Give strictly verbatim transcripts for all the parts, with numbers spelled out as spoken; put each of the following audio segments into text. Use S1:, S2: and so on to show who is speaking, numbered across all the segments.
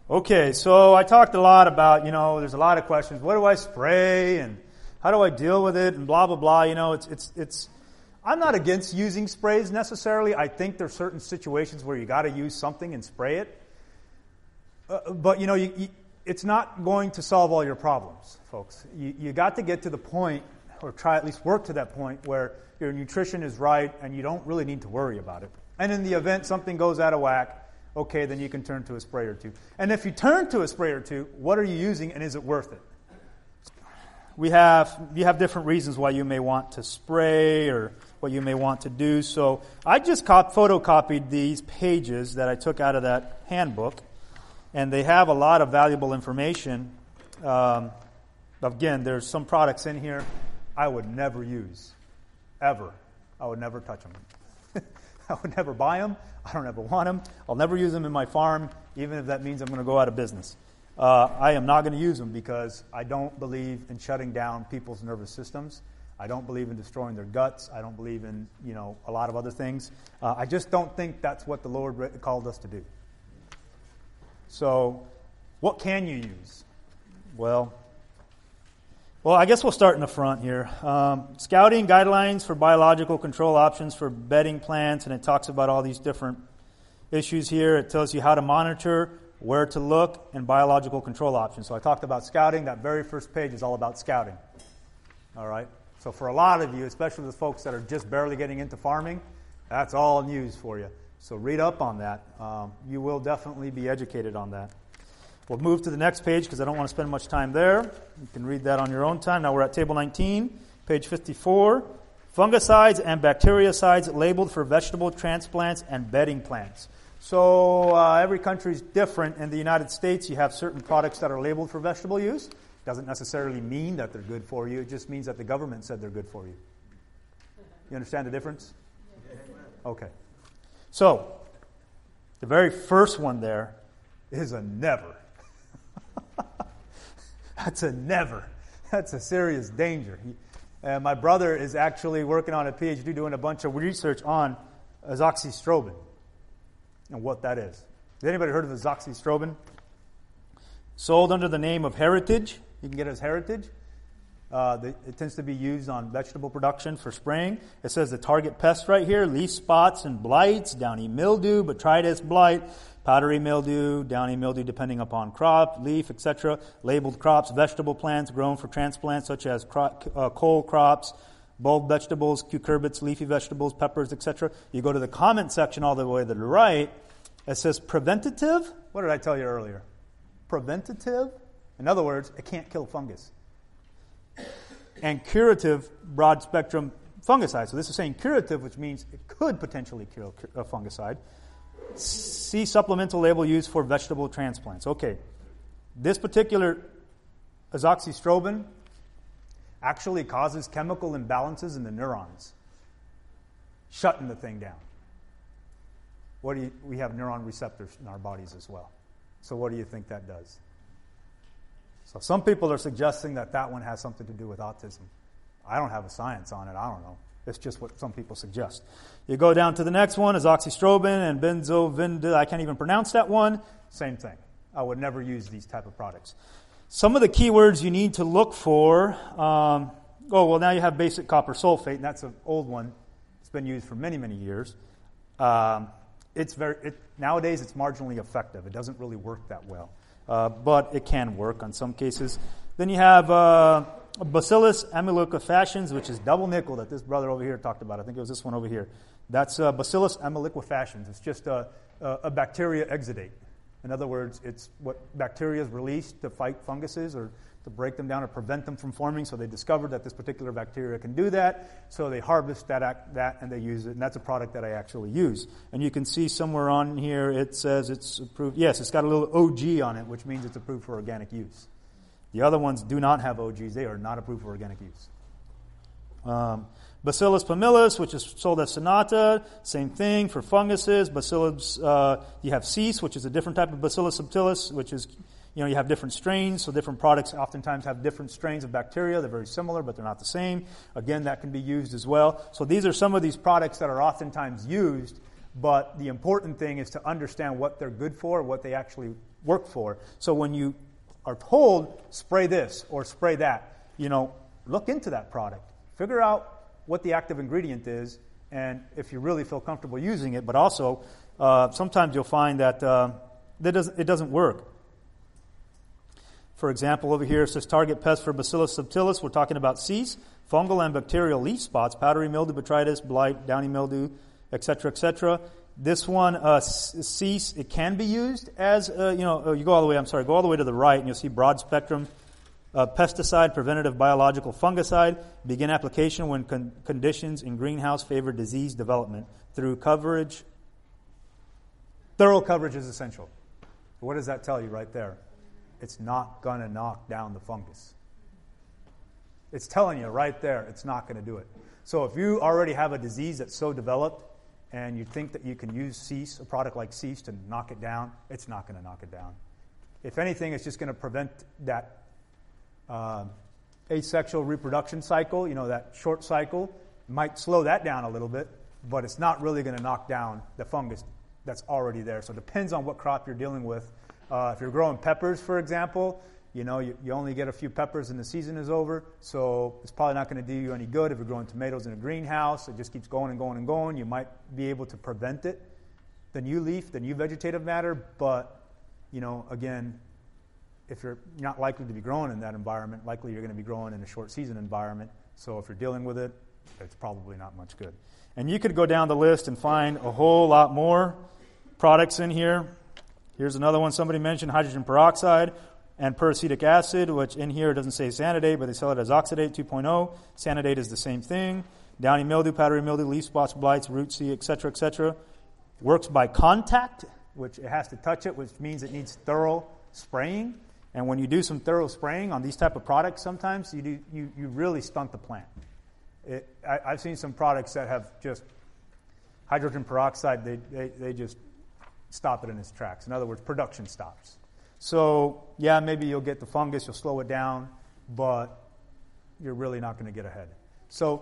S1: Okay, so I talked a lot about, you know, there's a lot of questions. What do I spray and how do I deal with it and blah, blah, blah. You know, it's, it's, it's, I'm not against using sprays necessarily. I think there's certain situations where you got to use something and spray it. Uh, but, you know, you, you, it's not going to solve all your problems, folks. You, you got to get to the point, or try at least work to that point, where your nutrition is right and you don't really need to worry about it. And in the event something goes out of whack, okay, then you can turn to a spray or two. And if you turn to a spray or two, what are you using and is it worth it? We have, you have different reasons why you may want to spray or what you may want to do. So I just cop- photocopied these pages that I took out of that handbook, and they have a lot of valuable information. Um, again, there's some products in here I would never use, ever. I would never touch them. I would never buy them. I don't ever want them. I'll never use them in my farm, even if that means I'm going to go out of business. Uh, I am not going to use them because I don't believe in shutting down people's nervous systems. I don't believe in destroying their guts. I don't believe in, you know, a lot of other things. Uh, I just don't think that's what the Lord called us to do. So, what can you use? Well, well, I guess we'll start in the front here. Um, scouting guidelines for biological control options for bedding plants, and it talks about all these different issues here. It tells you how to monitor, where to look, and biological control options. So I talked about scouting. That very first page is all about scouting. All right? So for a lot of you, especially the folks that are just barely getting into farming, that's all news for you. So read up on that. Um, you will definitely be educated on that. We'll move to the next page because I don't want to spend much time there. You can read that on your own time. Now we're at table nineteen, page fifty-four. Fungicides and bactericides labeled for vegetable transplants and bedding plants. So uh, every country is different. In the United States, you have certain products that are labeled for vegetable use. Doesn't necessarily mean that they're good for you. It just means that the government said they're good for you. You understand the difference? Okay. So, the very first one there is a never. That's a never. That's a serious danger. He, uh, my brother is actually working on a P H D doing a bunch of research on azoxystrobin and what that is. Has anybody heard of azoxystrobin? Sold under the name of Heritage. You can get it as Heritage. Uh, the, it tends to be used on vegetable production for spraying. It says the target pests right here: leaf spots and blights, downy mildew, botrytis blight, powdery mildew, downy mildew depending upon crop, leaf, et cetera. Labeled crops, vegetable plants grown for transplants such as cro- uh, cole crops, bulb vegetables, cucurbits, leafy vegetables, peppers, et cetera. You go to the comment section all the way to the right. It says preventative. What did I tell you earlier? Preventative. In other words, it can't kill fungus. And curative broad spectrum fungicide. So this is saying curative, which means it could potentially kill a fungicide. See supplemental label used for vegetable transplants. Okay. This particular azoxystrobin actually causes chemical imbalances in the neurons, shutting the thing down. What do you, we have neuron receptors in our bodies as well. So what do you think that does? So some people are suggesting that that one has something to do with autism. I don't have a science on it. I don't know. It's just what some people suggest. You go down to the next one, azoxystrobin and benzovindil. I can't even pronounce that one. Same thing. I would never use these type of products. Some of the keywords you need to look for. Um, oh, well, now you have basic copper sulfate, and that's an old one. It's been used for many, many years. Um, it's very it, nowadays it's marginally effective. It doesn't really work that well. Uh, but it can work on some cases. Then you have uh, Bacillus amyliquefasciens, which is double nickel that this brother over here talked about. I think it was this one over here. That's uh, Bacillus amyliquefasciens. It's just a, a, a bacteria exudate. In other words, it's what bacteria is released to fight funguses or to break them down or prevent them from forming. So they discovered that this particular bacteria can do that. So they harvest that act, that and they use it. And that's a product that I actually use. And you can see somewhere on here it says it's approved. Yes, it's got a little O G on it, which means it's approved for organic use. The other ones do not have O Gs. They are not approved for organic use. Um, Bacillus pumilus, which is sold as Sonata, same thing for funguses. Bacillus, uh, you have cease, which is a different type of Bacillus subtilis, which is, you know, you have different strains, so different products oftentimes have different strains of bacteria. They're very similar, but they're not the same. Again, that can be used as well. So these are some of these products that are oftentimes used, but the important thing is to understand what they're good for, what they actually work for. So when you are told, spray this or spray that, you know, look into that product. Figure out what the active ingredient is, and if you really feel comfortable using it. But also, uh, sometimes you'll find that uh, that doesn't, it doesn't work. For example, over here it says target pest for Bacillus subtilis. We're talking about cease, fungal and bacterial leaf spots, powdery mildew, botrytis, blight, downy mildew, et cetera, et cetera. This one, uh, cease, it can be used as, uh, you know, you go all the way, I'm sorry, go all the way to the right, and you'll see broad spectrum uh, pesticide, preventative biological fungicide. Begin application when con- conditions in greenhouse favor disease development through coverage. Thorough coverage is essential. What does that tell you right there? It's not going to knock down the fungus. It's telling you right there, it's not going to do it. So if you already have a disease that's so developed, and you think that you can use cease, a product like cease, to knock it down, it's not going to knock it down. If anything, it's just going to prevent that uh, asexual reproduction cycle, you know, that short cycle. Might slow that down a little bit, but it's not really going to knock down the fungus that's already there. So it depends on what crop you're dealing with. Uh, if you're growing peppers, for example, you know, you, you only get a few peppers and the season is over, so it's probably not going to do you any good. If you're growing tomatoes in a greenhouse, it just keeps going and going and going. You might be able to prevent it, the new leaf, the new vegetative matter, but, you know, again, if you're not likely to be growing in that environment, likely you're going to be growing in a short season environment, so if you're dealing with it, it's probably not much good. And you could go down the list and find a whole lot more products in here. Here's another one somebody mentioned, hydrogen peroxide and peracetic acid, which in here doesn't say Sanidate, but they sell it as Oxidate two point oh. Sanidate is the same thing. Downy mildew, powdery mildew, leaf spots, blights, root sea, et cetera, et cetera. Works by contact, which it has to touch it, which means it needs thorough spraying. And when you do some thorough spraying on these type of products, sometimes you do, you, you really stunt the plant. It, I, I've seen some products that have just hydrogen peroxide, they, they, they just stop it in its tracks. In other words, production stops. So, yeah, maybe you'll get the fungus, you'll slow it down, but you're really not going to get ahead. So,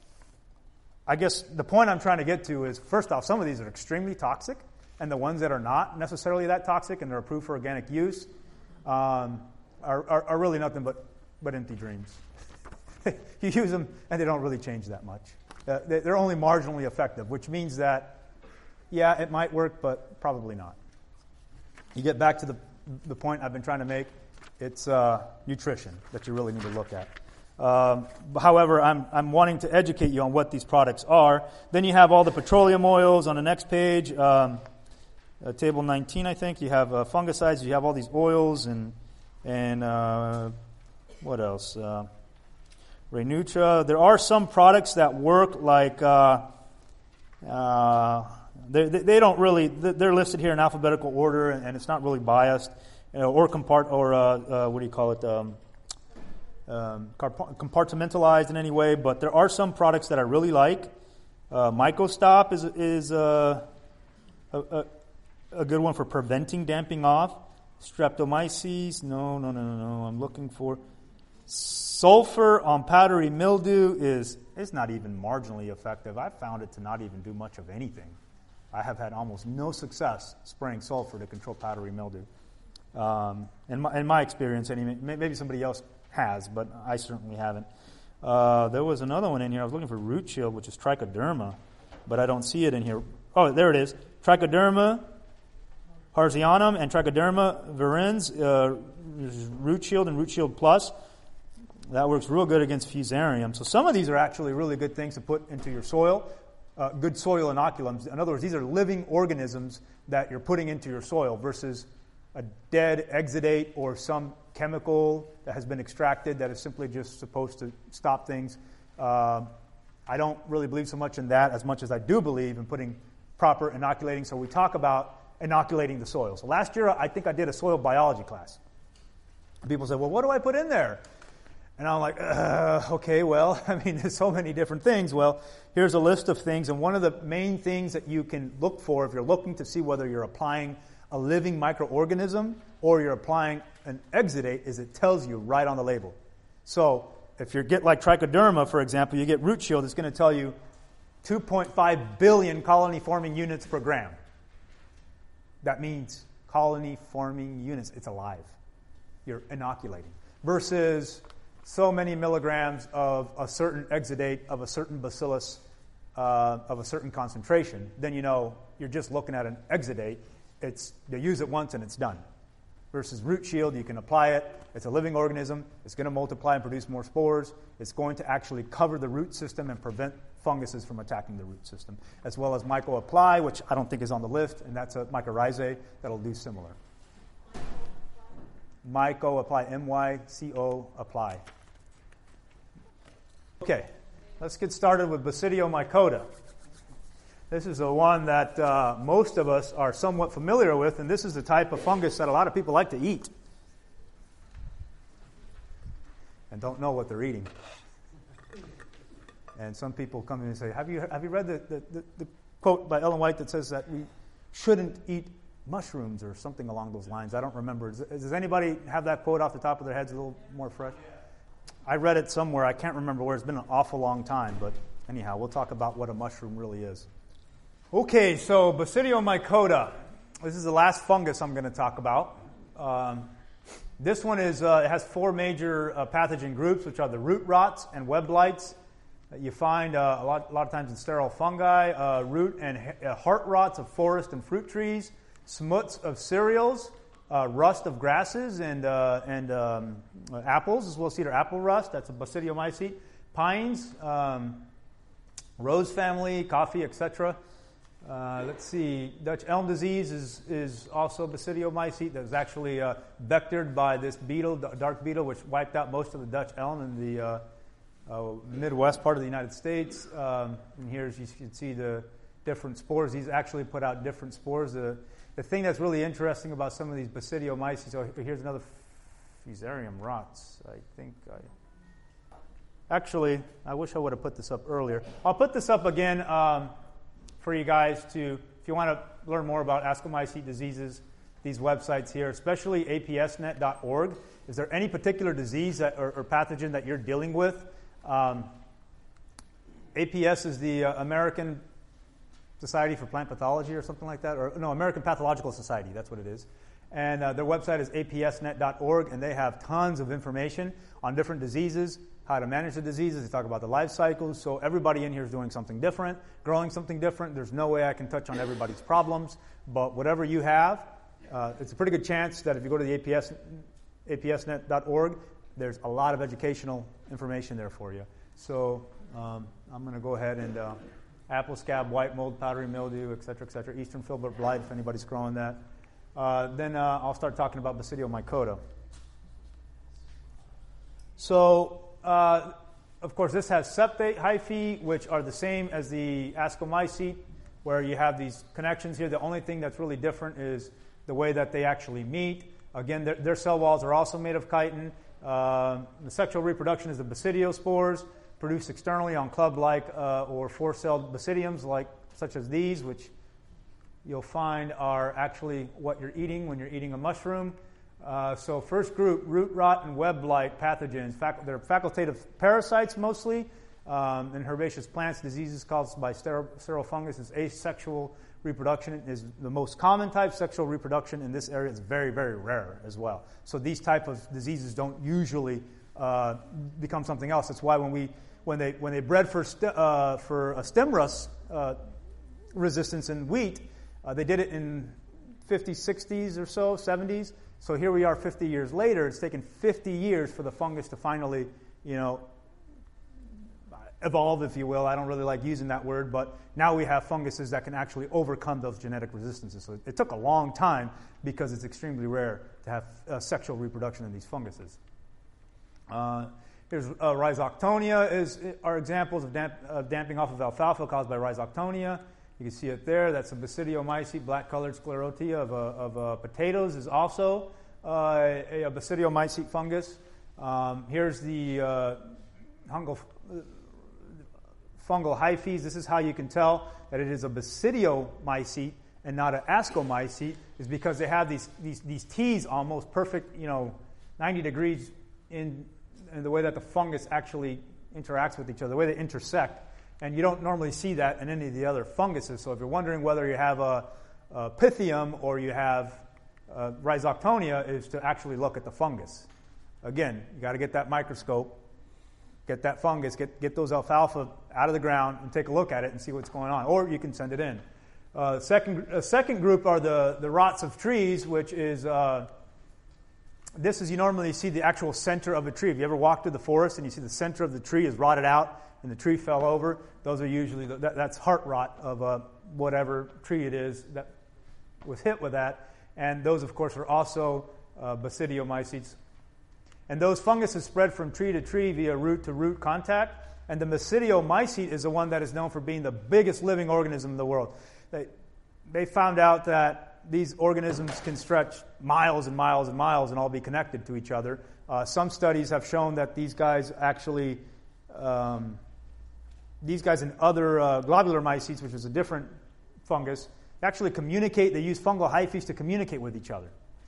S1: I guess the point I'm trying to get to is, first off, some of these are extremely toxic, and the ones that are not necessarily that toxic and they're approved for organic use um, are, are, are really nothing but, but empty dreams. You use them, and they don't really change that much. Uh, they're only marginally effective, which means that, yeah, it might work, but probably not. You get back to the the point I've been trying to make. It's uh, nutrition that you really need to look at. Um, however, I'm I'm wanting to educate you on what these products are. Then you have all the petroleum oils on the next page, um, uh, table nineteen, I think. You have uh, fungicides. You have all these oils and and uh, what else? Uh, Renutra. There are some products that work like. Uh, uh, They, they don't really, they're listed here in alphabetical order, and it's not really biased, you know, or compart, or uh, uh, what do you call it, um, um, compartmentalized in any way. But there are some products that I really like. Uh, Mycostop is is uh, a, a a good one for preventing damping off. Streptomyces, no, no, no, no, no. I'm looking for sulfur on powdery mildew is is not even marginally effective. I've found it to not even do much of anything. I have had almost no success spraying sulfur to control powdery mildew. Um, in, my, in my experience, anyway, maybe somebody else has, but I certainly haven't. Uh, there was another one in here. I was looking for root shield, which is trichoderma, but I don't see it in here. Oh, there it is. Trichoderma harzianum and trichoderma virens, uh, root shield and root shield plus. That works real good against fusarium. So some of these are actually really good things to put into your soil. Uh, good soil inoculums. In other words, these are living organisms that you're putting into your soil versus a dead exudate or some chemical that has been extracted that is simply just supposed to stop things. Uh, I don't really believe so much in that as much as I do believe in putting proper inoculating. So we talk about inoculating the soil. So last year, I think I did a soil biology class. People said, well, what do I put in there? And I'm like, uh, okay, well, I mean, there's so many different things. Well, here's a list of things. And one of the main things that you can look for if you're looking to see whether you're applying a living microorganism or you're applying an exudate is it tells you right on the label. So if you get like trichoderma, for example, you get root shield, it's going to tell you two point five billion colony-forming units per gram. That means colony-forming units. It's alive. You're inoculating. Versus so many milligrams of a certain exudate of a certain bacillus uh, of a certain concentration, then you know you're just looking at an exudate. It's, they use it once and it's done. Versus Root Shield, you can apply it. It's a living organism. It's going to multiply and produce more spores. It's going to actually cover the root system and prevent funguses from attacking the root system, as well as Myco Apply, which I don't think is on the list, and that's a mycorrhizae that'll do similar. Myco Apply, M Y C O Apply. Okay, let's get started with Basidiomycota. This is the one that uh, most of us are somewhat familiar with, and this is the type of fungus that a lot of people like to eat and don't know what they're eating. And some people come in and say, have you have you read the, the, the, the quote by Ellen White that says that we shouldn't eat mushrooms or something along those lines? I don't remember. Does, does anybody have that quote off the top of their heads a little more fresh? I read it somewhere. I can't remember where. It's been an awful long time. But anyhow, we'll talk about what a mushroom really is. Okay, so Basidiomycota. This is the last fungus I'm going to talk about. Um, this one is uh, it has four major uh, pathogen groups, which are the root rots and web blights that you find uh, a, lot, a lot of times in sterile fungi, uh, root and uh, heart rots of forest and fruit trees, smuts of cereals, uh, rust of grasses and uh, and um, apples, as well as cedar apple rust. That's a basidiomycete. Pines, um, rose family, coffee, et cetera. Uh, let's see, Dutch elm disease is, is also basidiomycete that was actually uh, vectored by this beetle, dark beetle, which wiped out most of the Dutch elm in the uh, uh, Midwest part of the United States. Um, and here you can see the different spores. These actually put out different spores. The, the thing that's really interesting about some of these basidiomycetes, so here's another Fusarium rots, I think. I, actually, I wish I would have put this up earlier. I'll put this up again. Um, for you guys to, if you want to learn more about ascomycete diseases, these websites here, especially A P S net dot org. Is there any particular disease that, or, or pathogen that you're dealing with? Um, A P S is the uh, American Society for Plant Pathology or something like that, or no, American Pathological Society, that's what it is. And uh, their website is A P S net dot org, and they have tons of information on different diseases, how to manage the diseases. They talk about the life cycles. So everybody in here is doing something different, growing something different. There's no way I can touch on everybody's problems. But whatever you have, uh, it's a pretty good chance that if you go to the A P S, A P S net dot org, there's a lot of educational information there for you. So um, I'm going to go ahead and uh, apple scab, white mold, powdery mildew, et cetera, et cetera, eastern filbert blight, if anybody's growing that. Uh, then uh, I'll start talking about Basidiomycota. So, uh, of course, this has septate hyphae, which are the same as the ascomycete, where you have these connections here. The only thing that's really different is the way that they actually meet. Again, their, their cell walls are also made of chitin. Uh, the sexual reproduction is the basidiospores, produced externally on club-like uh, or four-celled basidiums, like such as these, which you'll find are actually what you're eating when you're eating a mushroom. Uh, so first group, root rot and web blight pathogens. Fac- they're facultative parasites mostly. Um, in herbaceous plants, diseases caused by sterile, sterile fungus is asexual reproduction is the most common type. Sexual reproduction in this area is very, very rare as well. So these type of diseases don't usually uh, become something else. That's why when we when they when they bred for st- uh, for a stem rust uh, resistance in wheat, uh, they did it in fifties, sixties or so, seventies. So here we are fifty years later. It's taken fifty years for the fungus to finally, you know, evolve, if you will. I don't really like using that word, but now we have funguses that can actually overcome those genetic resistances. So it took a long time because it's extremely rare to have uh, sexual reproduction in these funguses. Uh, here's uh, Rhizoctonia is are examples of damp, uh, damping off of alfalfa caused by Rhizoctonia. You can see it there. That's a basidiomycete, black-colored sclerotia of, uh, of uh, potatoes is also uh, a, a basidiomycete fungus. Um, here's the uh, fungal, fungal hyphae. This is how you can tell that it is a basidiomycete and not an ascomycete, is because they have these these these T's almost perfect, you know, ninety degrees in, in the way that the fungus actually interacts with each other, the way they intersect. And you don't normally see that in any of the other funguses. So if you're wondering whether you have a, a Pythium or you have uh, Rhizoctonia is to actually look at the fungus. Again, you got to get that microscope, get that fungus, get, get those alfalfa out of the ground and take a look at it and see what's going on. Or you can send it in. Uh, second, a second group are the, the rots of trees, which is, uh, this is you normally see the actual center of a tree. If you ever walk through the forest and you see the center of the tree is rotted out and the tree fell over, those are usually, the, that, that's heart rot of uh, whatever tree it is that was hit with that. And those, of course, are also uh, basidiomycetes. And those funguses spread from tree to tree via root-to-root contact. And the basidiomycete is the one that is known for being the biggest living organism in the world. They, they found out that these organisms can stretch miles and miles and miles and all be connected to each other. Uh, some studies have shown that these guys actually, um, these guys and other uh, globular mycetes, which is a different fungus, actually communicate. They use fungal hyphae to communicate with each other.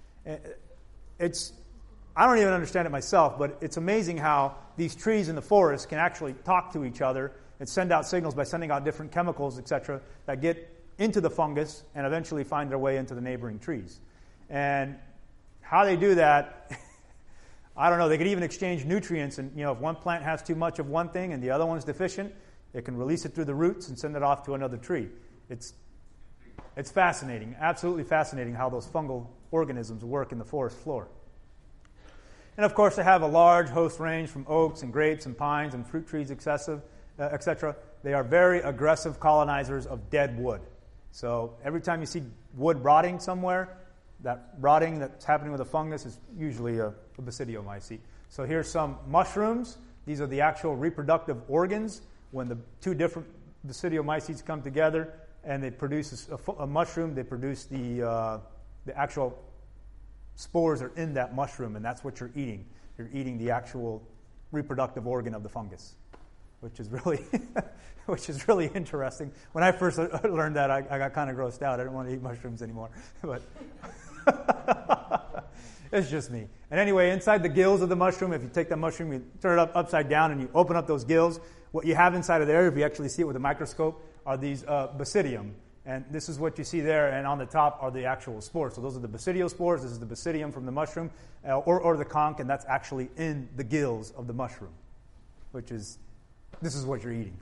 S1: It's, I don't even understand it myself, but it's amazing how these trees in the forest can actually talk to each other and send out signals by sending out different chemicals, et cetera, that get into the fungus and eventually find their way into the neighboring trees. And how they do that, I don't know. They could even exchange nutrients, and you know, if one plant has too much of one thing and the other one's deficient, it can release it through the roots and send it off to another tree. It's it's fascinating, absolutely fascinating how those fungal organisms work in the forest floor. And of course, they have a large host range from oaks and grapes and pines and fruit trees, excessive, uh, et cetera. They are very aggressive colonizers of dead wood. So every time you see wood rotting somewhere, that rotting that's happening with a fungus is usually a, a basidiomycete. So here's some mushrooms. These are the actual reproductive organs. When the two different basidiomycetes come together and they produce a, a mushroom, they produce the uh, the actual spores are in that mushroom, and that's what you're eating. You're eating the actual reproductive organ of the fungus, which is really which is really interesting. When I first learned that, I, I got kind of grossed out. I didn't want to eat mushrooms anymore. But it's just me. And anyway, inside the gills of the mushroom, if you take that mushroom, you turn it up upside down, and you open up those gills, what you have inside of there, if you actually see it with a microscope, are these uh, basidium. And this is what you see there, and on the top are the actual spores. So those are the basidiospores. This is the basidium from the mushroom, uh, or, or the conch, and that's actually in the gills of the mushroom, which is, this is what you're eating.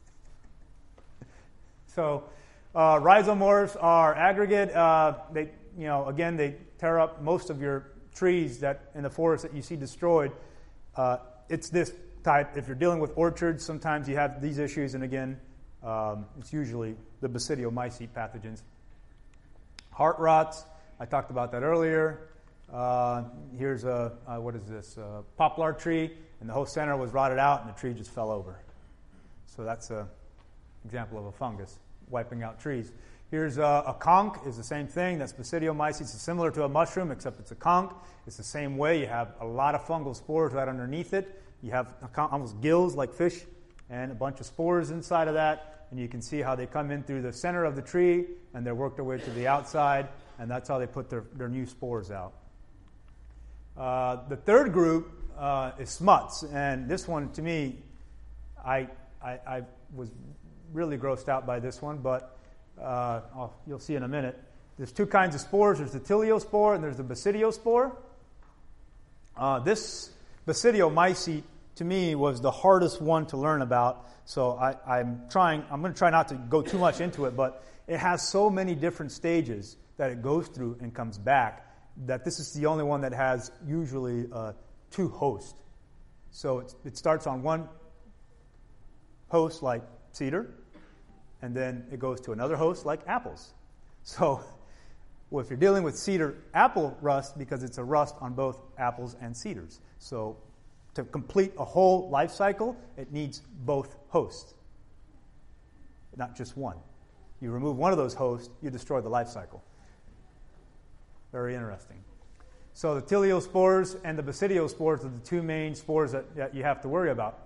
S1: So uh, rhizomorphs are aggregate. Uh, they, you know, again, they tear up most of your trees that in the forest that you see destroyed. Uh, it's this type. If you're dealing with orchards, sometimes you have these issues, and again, um, it's usually the basidiomycete pathogens. Heart rots, I talked about that earlier. Uh, here's a, uh, what is this, a poplar tree, and the whole center was rotted out, and the tree just fell over. So that's an example of a fungus wiping out trees. Here's a, a conch, is the same thing. That's basidiomycetes. It's similar to a mushroom, except it's a conch. It's the same way. You have a lot of fungal spores right underneath it. You have almost gills like fish and a bunch of spores inside of that. And you can see how they come in through the center of the tree, and they work their way to the outside, and that's how they put their, their new spores out. Uh, the third group uh, is smuts. And this one, to me, I, I, I was really grossed out by this one, but uh, I'll, you'll see in a minute. There's two kinds of spores. There's the tiliospore and there's the basidiospore. Uh, this basidiomycete, to me, was the hardest one to learn about. So I, I'm trying. I'm going to try not to go too much into it, but it has so many different stages that it goes through and comes back that this is the only one that has usually uh, two hosts. So it's, it starts on one host like cedar, and then it goes to another host like apples. So well, if you're dealing with cedar apple rust, because it's a rust on both apples and cedars. So to complete a whole life cycle, it needs both hosts, not just one. You remove one of those hosts, you destroy the life cycle. Very interesting. So the tiliospores and the basidiospores are the two main spores that, that you have to worry about.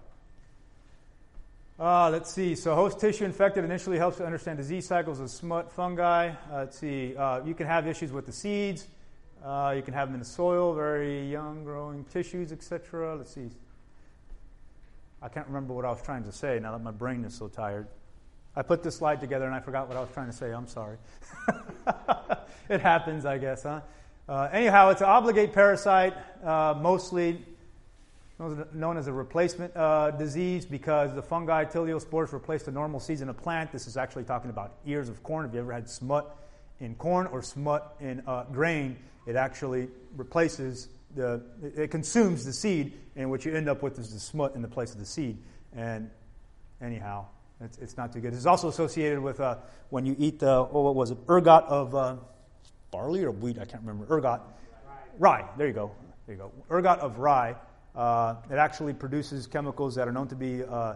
S1: Uh, let's see. So host tissue infected initially helps to understand disease cycles of smut fungi. Uh, let's see. Uh, you can have issues with the seeds. Uh, you can have them in the soil, very young growing tissues, et cetera. Let's see. I can't remember what I was trying to say now that my brain is so tired. I put this slide together and I forgot what I was trying to say. I'm sorry. It happens, I guess, huh? Uh, anyhow, it's an obligate parasite, uh, mostly known as a replacement uh, disease because the fungi tiliospores replace the normal seeds in a plant. This is actually talking about ears of corn. If you ever had smut in corn or smut in uh, grain, it actually replaces the, it consumes the seed, and what you end up with is the smut in the place of the seed. And anyhow, it's, it's not too good. It's also associated with uh, when you eat the, oh, what was it, ergot of uh, barley or wheat? I can't remember. Ergot. Rye. Rye. There you go. There you go. Ergot of rye. Uh, it actually produces chemicals that are known to be, uh,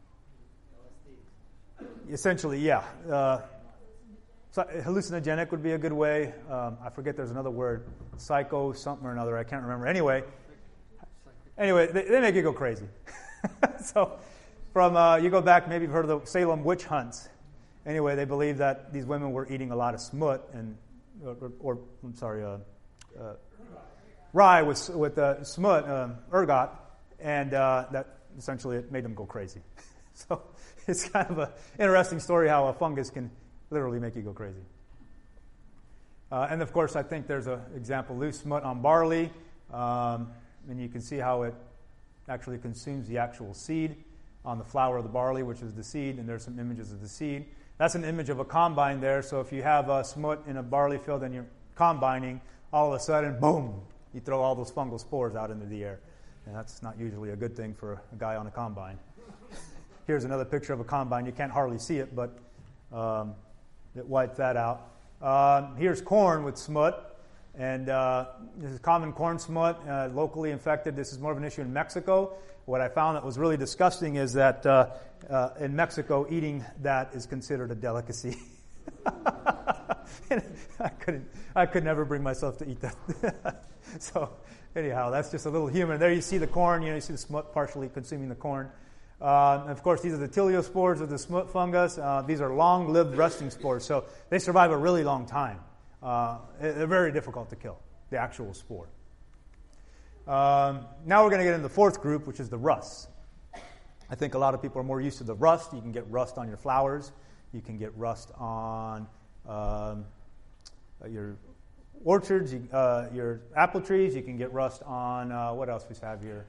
S1: essentially, yeah. Uh, so hallucinogenic would be a good way. Um, I forget there's another word. Psycho something or another. I can't remember. Anyway, anyway, they, they make you go crazy. So from, uh, you go back, maybe you've heard of the Salem witch hunts. Anyway, they believe that these women were eating a lot of smut and, or, or I'm sorry, uh, uh, rye with with uh, smut, um, ergot, and uh, that essentially it made them go crazy. So it's kind of an interesting story how a fungus can literally make you go crazy. Uh, and of course, I think there's an example, loose smut on barley, um, and you can see how it actually consumes the actual seed on the flour of the barley, which is the seed, and there's some images of the seed. That's an image of a combine there, so if you have a smut in a barley field and you're combining, all of a sudden, boom, you throw all those fungal spores out into the air. And that's not usually a good thing for a guy on a combine. Here's another picture of a combine. You can't hardly see it, but um, it wiped that out. Uh, here's corn with smut. And uh, this is common corn smut, uh, locally infected. This is more of an issue in Mexico. What I found that was really disgusting is that uh, uh, in Mexico, eating that is considered a delicacy. I couldn't. I could never bring myself to eat that. So, anyhow, that's just a little humor. There you see the corn. You know, you see the smut partially consuming the corn. Uh, and of course, these are the tiliospores of the smut fungus. Uh, these are long-lived resting spores, so they survive a really long time. Uh, they're very difficult to kill, the actual spore. Um, now we're going to get into the fourth group, which is the rusts. I think a lot of people are more used to the rust. You can get rust on your flowers. You can get rust on um, your orchards, you, uh, your apple trees. You can get rust on, uh, what else we have here?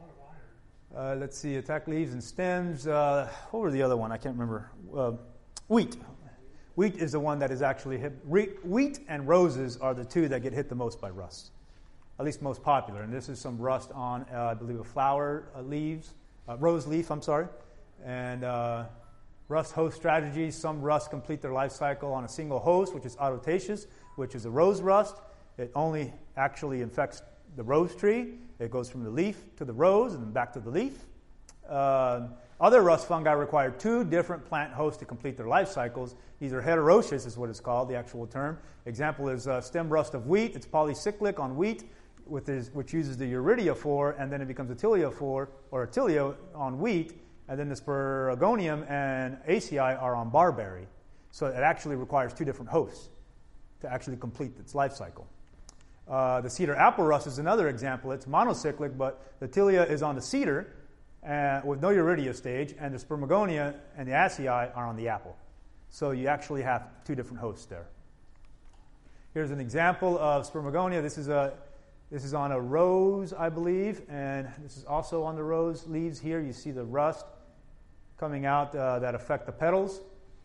S1: Uh, let's see, attack leaves and stems. Uh, what were the other one? I can't remember. Uh, wheat. Wheat is the one that is actually hit. Wheat and roses are the two that get hit the most by rust, at least most popular. And this is some rust on, uh, I believe, a flower uh, leaves, uh, rose leaf, I'm sorry. And uh, rust host strategies. Some rust complete their life cycle on a single host, which is autotaceous, which is a rose rust. It only actually infects the rose tree. It goes from the leaf to the rose and then back to the leaf. Uh, other rust fungi require two different plant hosts to complete their life cycles. These are heteroecious, is what it's called, the actual term. Example is uh, stem rust of wheat. It's polycyclic on wheat, with this, which uses the eurydiaphore, and then it becomes a tiliophore, or a tilio on wheat, and then the sporagonium and acei are on barberry. So it actually requires two different hosts to actually complete its life cycle. Uh, the cedar apple rust is another example. It's monocyclic, but the tilia is on the cedar uh, with no eurydia stage, and the spermagonia and the acei are on the apple. So you actually have two different hosts there. Here's an example of spermagonia. This is a this is on a rose, I believe, and this is also on the rose leaves here. You see the rust coming out uh, that affect the petals.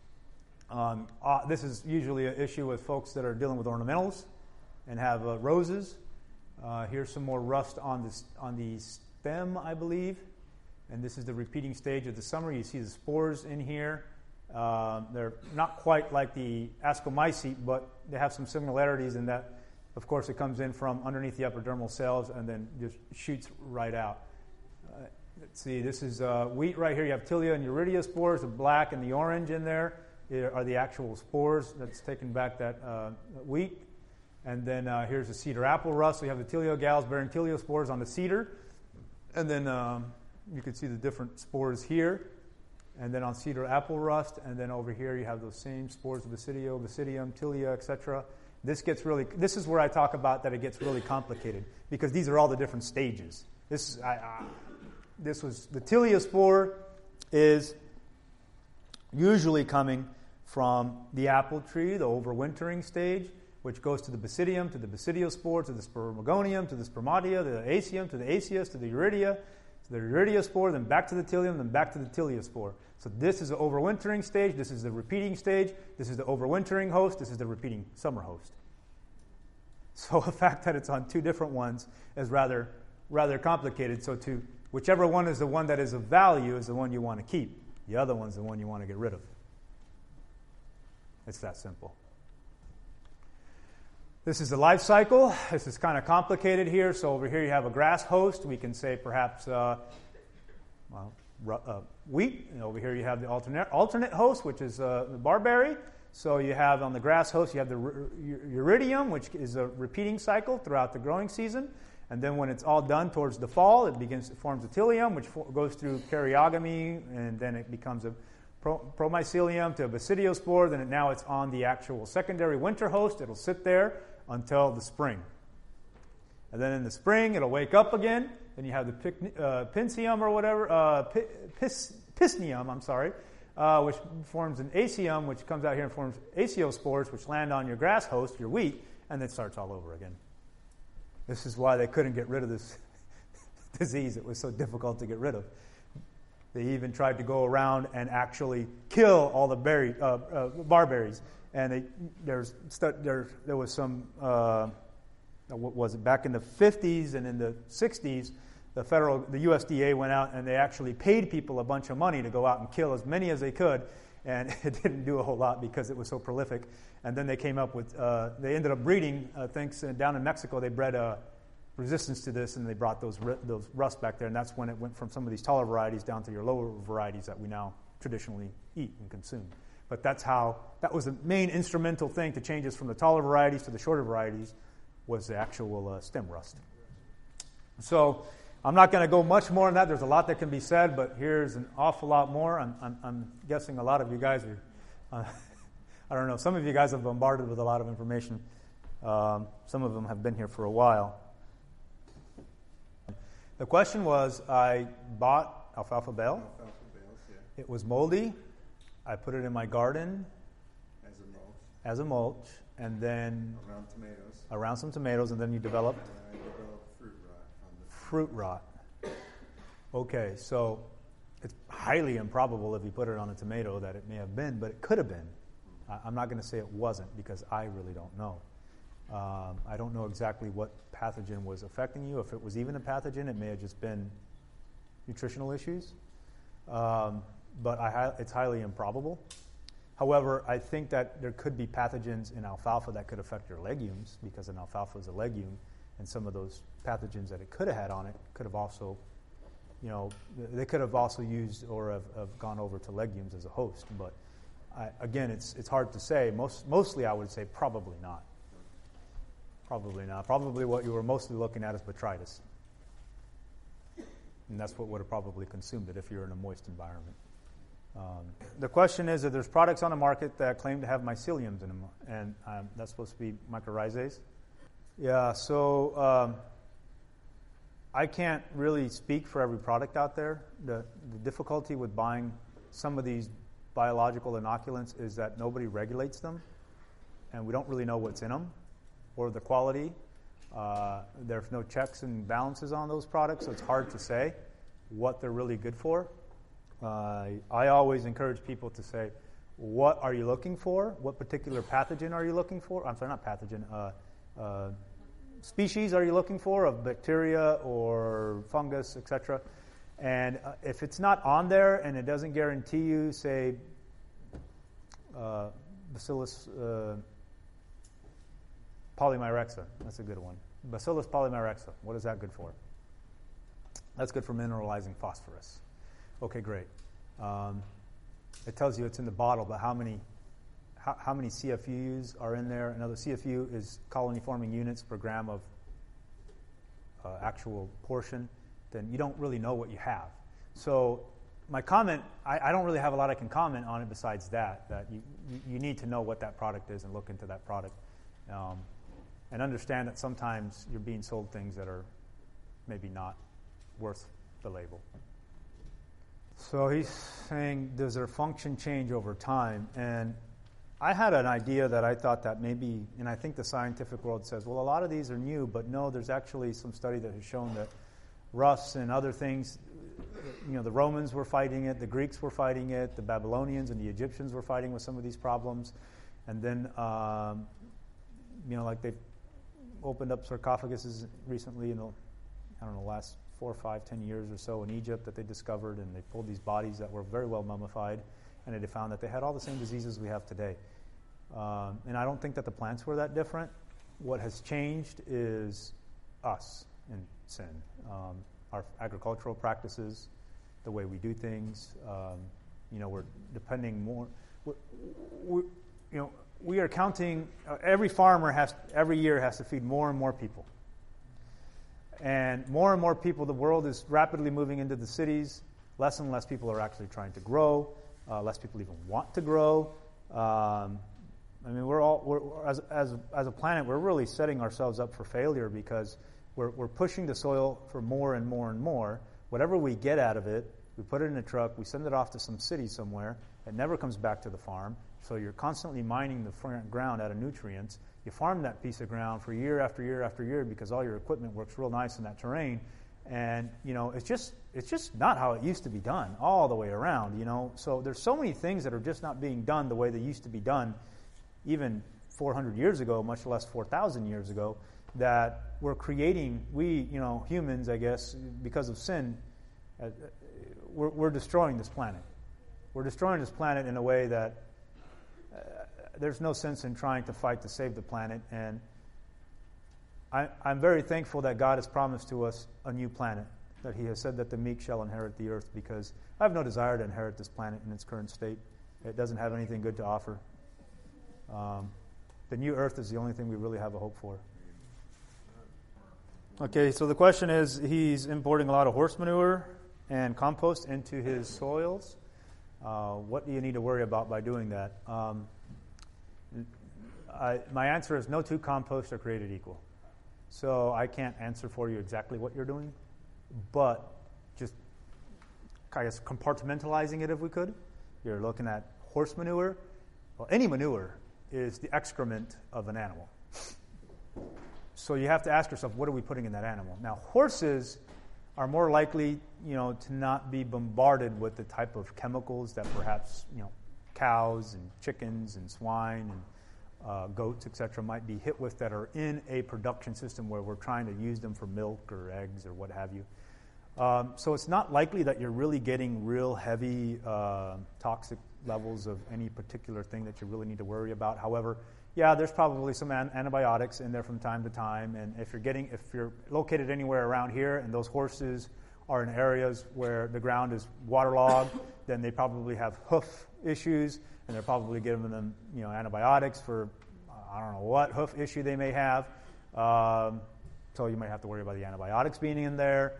S1: Um, uh, this is usually an issue with folks that are dealing with ornamentals and have uh, roses. Uh, here's some more rust on this on the stem, I believe. And this is the repeating stage of the summer. You see the spores in here. Uh, they're not quite like the ascomycete, but they have some similarities in that, of course, it comes in from underneath the epidermal cells and then just shoots right out. Uh, let's see, this is uh, wheat right here. You have tilia and eurydia spores, the black and the orange in there are the actual spores that's taken back that uh, wheat. And then uh, here's the cedar apple rust. So you have the teleogals bearing teliospores on the cedar. And then um, you can see the different spores here. And then on cedar apple rust. And then over here you have those same spores of Basidio, Basidium, tilia, et cetera. This gets really, this is where I talk about that it gets really complicated because these are all the different stages. This is, I, I, this was, the tilia spore is usually coming from the apple tree, the overwintering stage, which goes to the basidium, to the basidiospore, to the spermagonium, to the spermatia, to the acium, to the acius, to the iridia, to the iridospore, then back to the tilium, then back to the tiliospore. So this is the overwintering stage, this is the repeating stage, this is the overwintering host, this is the repeating summer host. So the fact that it's on two different ones is rather rather complicated. So to whichever one is the one that is of value is the one you want to keep. The other one's the one you want to get rid of. It's that simple. This is the life cycle. This is kind of complicated here. So over here you have a grass host. We can say perhaps uh, well, uh, wheat. And over here you have the alternate alternate host, which is uh, the barberry. So you have on the grass host, you have the iridium, which is a repeating cycle throughout the growing season. And then when it's all done towards the fall, it begins to form the tilium, which for, goes through karyogamy, and then it becomes a pro, promycelium to a basidiospore. Then it, now it's on the actual secondary winter host. It'll sit there until the spring. And then in the spring, it'll wake up again. Then you have the pic, uh, pincium or whatever, uh, pis, pisnium, I'm sorry, uh, which forms an acium, which comes out here and forms aciospores, which land on your grass host, your wheat, and then starts all over again. This is why they couldn't get rid of this disease. It was so difficult to get rid of. They even tried to go around and actually kill all the berry, uh, uh, barberries. And they, there's there there was some uh, what was it back in the fifties and in the sixties, the federal the U S D A went out and they actually paid people a bunch of money to go out and kill as many as they could, and it didn't do a whole lot because it was so prolific. And then they came up with uh, they ended up breeding uh, things uh, down in Mexico. They bred uh, resistance to this, and they brought those those rust back there. And that's when it went from some of these taller varieties down to your lower varieties that we now traditionally eat and consume. But that's how, that was the main instrumental thing to change us from the taller varieties to the shorter varieties, was the actual uh, stem rust. So I'm not going to go much more on that. There's a lot that can be said, but here's an awful lot more. I'm, I'm, I'm guessing a lot of you guys are, uh, I don't know, some of you guys have bombarded with a lot of information. Um, some of them have been here for a while. The question was, I bought alfalfa bale.
S2: Alfalfa bales, yeah.
S1: It was moldy. I put it in my garden
S2: as a mulch,
S1: as a mulch, and then
S2: around tomatoes.
S1: Around some tomatoes, and then you developed
S2: And I developed fruit rot on the
S1: fruit rot. Okay, so it's highly improbable if you put it on a tomato that it may have been, but it could have been. I, I'm not going to say it wasn't because I really don't know. Um, I don't know exactly what pathogen was affecting you. If it was even a pathogen, it may have just been nutritional issues. Um, but I, it's highly improbable. However, I think that there could be pathogens in alfalfa that could affect your legumes, because an alfalfa is a legume, and some of those pathogens that it could have had on it could have also, you know, they could have also used or have, have gone over to legumes as a host. But I, again, it's it's hard to say. Most mostly, I would say probably not. Probably not. Probably what you were mostly looking at is botrytis, and that's what would have probably consumed it if you're in a moist environment. Um, the question is that there's products on the market that claim to have myceliums in them, and um, that's supposed to be mycorrhizales. Yeah, so um, I can't really speak for every product out there. The, the difficulty with buying some of these biological inoculants is that nobody regulates them, and we don't really know what's in them or the quality. Uh, there's no checks and balances on those products, so it's hard to say what they're really good for. Uh, I always encourage people to say, what are you looking for? What particular pathogen are you looking for? I'm sorry, not pathogen. Uh, uh, species are you looking for of bacteria or fungus, et cetera? And uh, if it's not on there and it doesn't guarantee you, say, uh, Bacillus uh, polymyrexa, that's a good one. Bacillus polymyrexa, what is that good for? That's good for mineralizing phosphorus. Okay, great. Um, it tells you it's in the bottle, but how many how, how many C F Us are in there? Another C F U is colony-forming units per gram of uh, actual portion. Then you don't really know what you have. So my comment, I, I don't really have a lot I can comment on it besides that, that you, you need to know what that product is and look into that product. Um, and understand that sometimes you're being sold things that are maybe not worth the label. So he's saying, does their function change over time? And I had an idea that I thought that maybe, and I think the scientific world says, well, a lot of these are new, but no, there's actually some study that has shown that rust and other things, you know, the Romans were fighting it, the Greeks were fighting it, the Babylonians and the Egyptians were fighting with some of these problems. And then, um, you know, like they've opened up sarcophaguses recently in the, I don't know, last four, five, ten years or so in Egypt that they discovered, and they pulled these bodies that were very well mummified, and they found that they had all the same diseases we have today. Um, and I don't think that the plants were that different. What has changed is us in sin. Um, our agricultural practices, the way we do things. Um, you know, we're depending more. We're, we're, you know, we are counting. Uh, every farmer has every year has to feed more and more people, and more and more people. The world is rapidly moving into the cities. Less and less people are actually trying to grow. Uh, less people even want to grow. Um, I mean, we're all we're, as as as a planet, we're really setting ourselves up for failure because we're we're pushing the soil for more and more and more. Whatever we get out of it, we put it in a truck, we send it off to some city somewhere. It never comes back to the farm. So you're constantly mining the ground out of nutrients. You farm that piece of ground for year after year after year because all your equipment works real nice in that terrain. And, you know, it's just it's just not how it used to be done all the way around, you know. So there's so many things that are just not being done the way they used to be done even four hundred years ago, much less four thousand years ago, that we're creating, we, you know, humans, I guess, because of sin, uh, we're, we're destroying this planet. We're destroying this planet in a way that uh, there's no sense in trying to fight to save the planet. And I, I'm very thankful that God has promised to us a new planet, that He has said that the meek shall inherit the earth, because I have no desire to inherit this planet in its current state. It doesn't have anything good to offer. Um, the new earth is the only thing we really have a hope for. Okay, so the question is, he's importing a lot of horse manure and compost into his soils. Uh, what do you need to worry about by doing that? Um, I, my answer is no two composts are created equal. So I can't answer for you exactly what you're doing, but just, I guess, compartmentalizing it if we could. You're looking at horse manure. Well, any manure is the excrement of an animal. So you have to ask yourself, what are we putting in that animal? Now, horses are more likely, you know, to not be bombarded with the type of chemicals that perhaps, you know, cows and chickens and swine and uh, goats, et cetera, might be hit with that are in a production system where we're trying to use them for milk or eggs or what have you. Um, so it's not likely that you're really getting real heavy uh, toxic levels of any particular thing that you really need to worry about. However, yeah, there's probably some an- antibiotics in there from time to time, and if you're getting, if you're located anywhere around here and those horses are in areas where the ground is waterlogged, then they probably have hoof issues, and they're probably giving them, you know, antibiotics for uh, I don't know what hoof issue they may have. Um, so you might have to worry about the antibiotics being in there,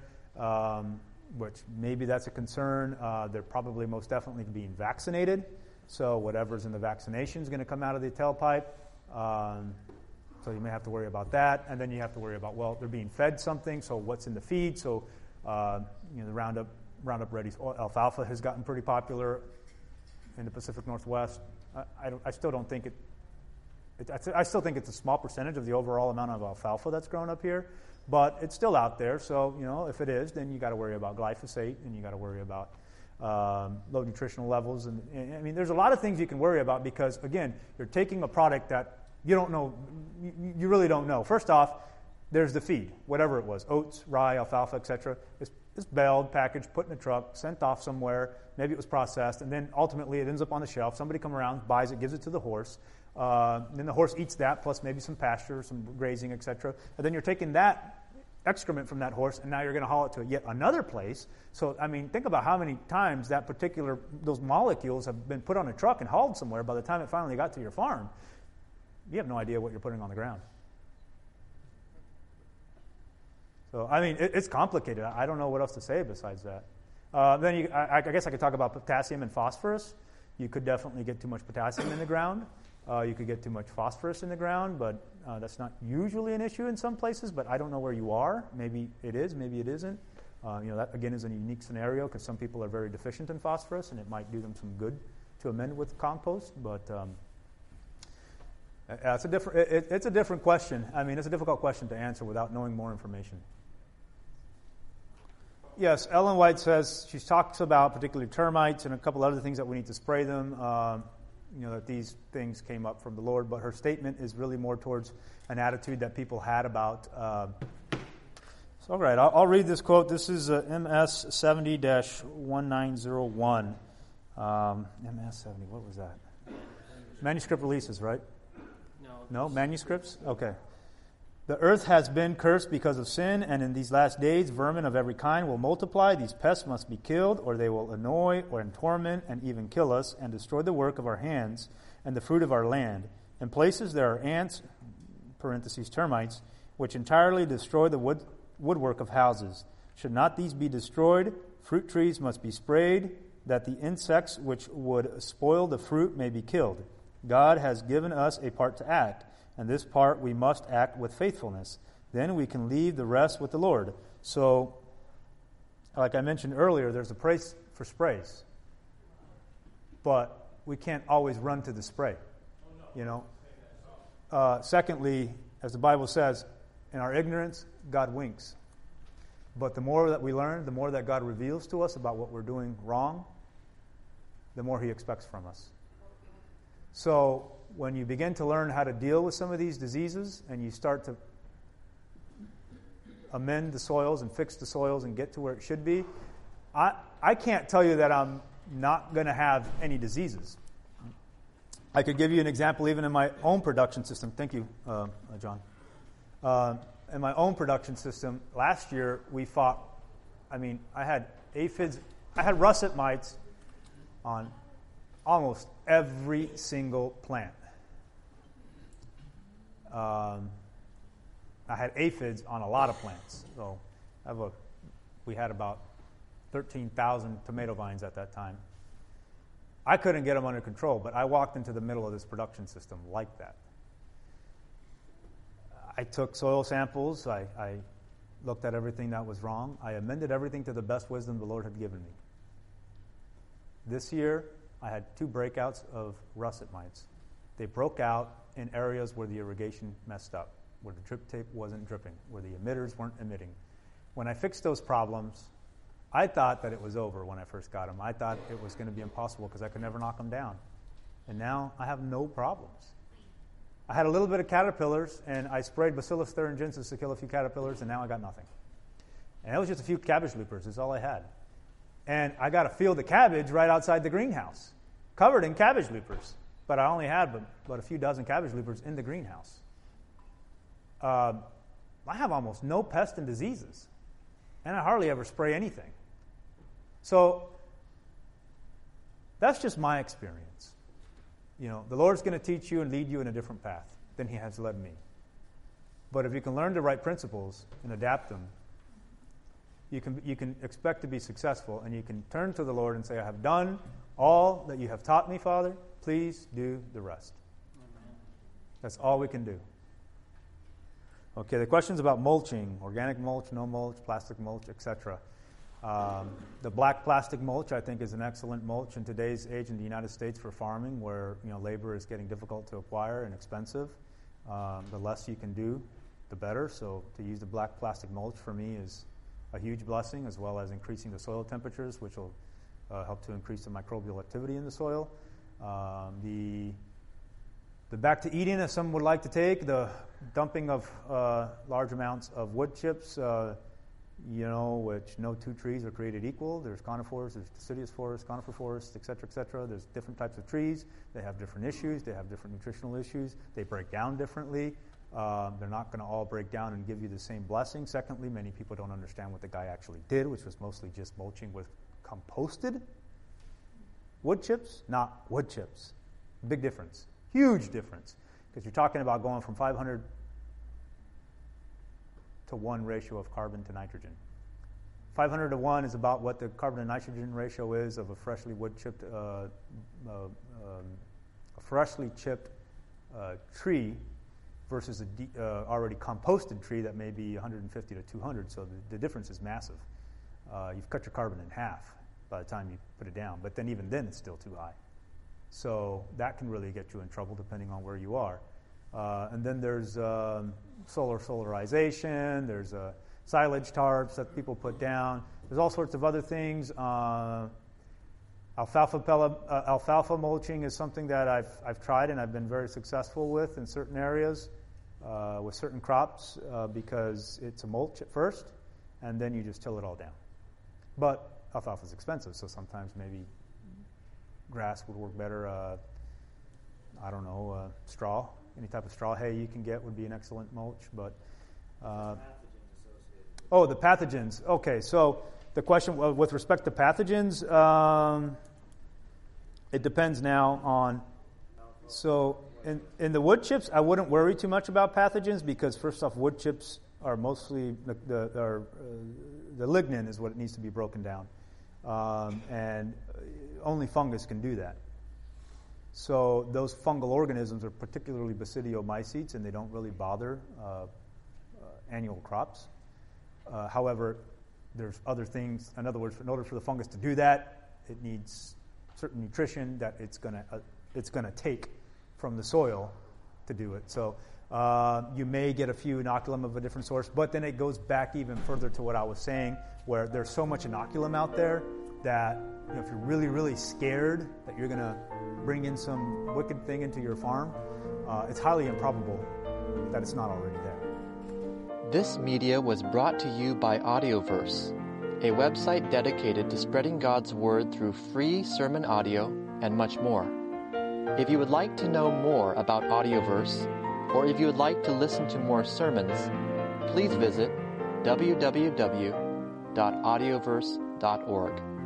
S1: um, which maybe that's a concern. Uh, they're probably most definitely being vaccinated, so whatever's in the vaccination is going to come out of the tailpipe. Um, so you may have to worry about that, and then you have to worry about, well, they're being fed something, so what's in the feed? So uh, you know, the Roundup Roundup Ready alfalfa has gotten pretty popular in the Pacific Northwest. I, I, don't, I still don't think it, it. I still think it's a small percentage of the overall amount of alfalfa that's grown up here, but it's still out there. So you know, if it is, then you got to worry about glyphosate, and you got to worry about Um, low nutritional levels, and, and I mean, there's a lot of things you can worry about because, again, you're taking a product that you don't know, you, you really don't know. First off, there's the feed, whatever it was, oats, rye, alfalfa, et cetera. It's, it's baled, packaged, put in a truck, sent off somewhere. Maybe it was processed, and then ultimately it ends up on the shelf. Somebody comes around, buys it, gives it to the horse. Uh, then the horse eats that, plus maybe some pasture, some grazing, et cetera. And then you're taking that excrement from that horse, and now you're going to haul it to yet another place. So, I mean, think about how many times that particular, those molecules have been put on a truck and hauled somewhere by the time it finally got to your farm. You have no idea what you're putting on the ground. So, I mean, it, it's complicated. I don't know what else to say besides that. Uh, then you, I, I guess I could talk about potassium and phosphorus. You could definitely get too much potassium in the ground. Uh, you could get too much phosphorus in the ground, but uh, that's not usually an issue in some places, but I don't know where you are. Maybe it is, maybe it isn't. Uh, you know, that, again, is a unique scenario because some people are very deficient in phosphorus, and it might do them some good to amend with compost, but um, Uh, it's a different. It, it's a different question. I mean, it's a difficult question to answer without knowing more information. Yes, Ellen White says she talks about particularly termites and a couple other things that we need to spray them. Um, you know, that these things came up from the Lord, but her statement is really more towards an attitude that people had about. Uh, so, all right, I'll, I'll read this quote. This is uh, M S seventy dash nineteen oh one. Um, M S seventy, what was that? Manuscript releases, right?
S3: No.
S1: No, manuscripts? Okay. The earth has been cursed because of sin, and in these last days, vermin of every kind will multiply. These pests must be killed, or they will annoy or torment and even kill us and destroy the work of our hands and the fruit of our land. In places there are ants, parentheses, termites, which entirely destroy the wood, woodwork of houses. Should not these be destroyed, fruit trees must be sprayed, that the insects which would spoil the fruit may be killed. God has given us a part to act, and this part we must act with faithfulness. Then we can leave the rest with the Lord. So, like I mentioned earlier, there's a price for sprays. But we can't always run to the spray, you know. Uh, secondly, as the Bible says, in our ignorance, God winks. But the more that we learn, the more that God reveals to us about what we're doing wrong, the more He expects from us. So when you begin to learn how to deal with some of these diseases and you start to amend the soils and fix the soils and get to where it should be, I, I can't tell you that I'm not going to have any diseases. I could give you an example even in my own production system. Thank you, uh, John. Uh, in my own production system, last year we fought, I mean, I had aphids, I had russet mites on almost every single plant. Um, I had aphids on a lot of plants. So I have a, we had about thirteen thousand tomato vines at that time. I couldn't get them under control, but I walked into the middle of this production system like that. I took soil samples. I, I looked at everything that was wrong. I amended everything to the best wisdom the Lord had given me. This year, I had two breakouts of russet mites. They broke out in areas where the irrigation messed up, where the drip tape wasn't dripping, where the emitters weren't emitting. When I fixed those problems, I thought that it was over when I first got them. I thought it was going to be impossible because I could never knock them down. And now I have no problems. I had a little bit of caterpillars, and I sprayed Bacillus thuringiensis to kill a few caterpillars, and now I got nothing. And it was just a few cabbage loopers. That's all I had. And I got a field of cabbage right outside the greenhouse, covered in cabbage loopers. But I only had but, but a few dozen cabbage loopers in the greenhouse. Uh, I have almost no pests and diseases, and I hardly ever spray anything. So that's just my experience. You know, the Lord's going to teach you and lead you in a different path than He has led me. But if you can learn the right principles and adapt them, you can you can expect to be successful, and you can turn to the Lord and say, I have done all that you have taught me, Father. Please do the rest. Amen. That's all we can do. Okay, the questions about mulching, organic mulch, no mulch, plastic mulch, et cetera. Um, the black plastic mulch, I think, is an excellent mulch in today's age in the United States for farming, where you know labor is getting difficult to acquire and expensive. Um, the less you can do, the better. So to use the black plastic mulch for me is a huge blessing, as well as increasing the soil temperatures, which will uh, help to increase the microbial activity in the soil. Um, the the back to eating, as some would like to take, the dumping of uh, large amounts of wood chips. Uh, you know, which no two trees are created equal. There's conifers, there's deciduous forests, conifer forests, et cetera, et cetera. There's different types of trees. They have different issues. They have different nutritional issues. They break down differently. Um, they're not going to all break down and give you the same blessing. Secondly, many people don't understand what the guy actually did, which was mostly just mulching with composted wood chips, not wood chips. Big difference. Huge difference. Because you're talking about going from five hundred to one ratio of carbon to nitrogen. five hundred to one is about what the carbon to nitrogen ratio is of a freshly wood chipped, uh, uh, um, a freshly chipped uh, tree versus a de- uh, already composted tree that may be one hundred fifty to two hundred. So the, the difference is massive. Uh, you've cut your carbon in half by the time you put it down, but then even then it's still too high. So that can really get you in trouble depending on where you are. Uh, and then there's um, solar solarization, there's uh, silage tarps that people put down. There's all sorts of other things. Uh, alfalfa, pellet, uh, alfalfa mulching is something that I've, I've tried and I've been very successful with in certain areas uh, with certain crops uh, because it's a mulch at first, and then you just till it all down. But alfalfa is expensive, so sometimes maybe grass would work better. Uh, I don't know, uh, straw. Any type of straw hay you can get would be an excellent mulch. But uh, oh, the pathogens. Okay, so the question well, with respect to pathogens, um, it depends now on. So in, in the wood chips, I wouldn't worry too much about pathogens because first off, wood chips are mostly the the, are, uh, the lignin is what needs to be broken down, um, and only fungus can do that. So those fungal organisms are particularly basidiomycetes, and they don't really bother uh, uh, annual crops. Uh, however, there's other things. In other words, in order for the fungus to do that, it needs certain nutrition that it's gonna uh, it's gonna take from the soil to do it. So uh, you may get a few inoculum of a different source, but then it goes back even further to what I was saying, where there's so much inoculum out there that you know, if you're really, really scared that you're going to bring in some wicked thing into your farm, uh, it's highly improbable that it's not already there.
S3: This media was brought to you by Audioverse, a website dedicated to spreading God's Word through free sermon audio and much more. If you would like to know more about Audioverse, or if you would like to listen to more sermons, please visit w w w dot audioverse dot org.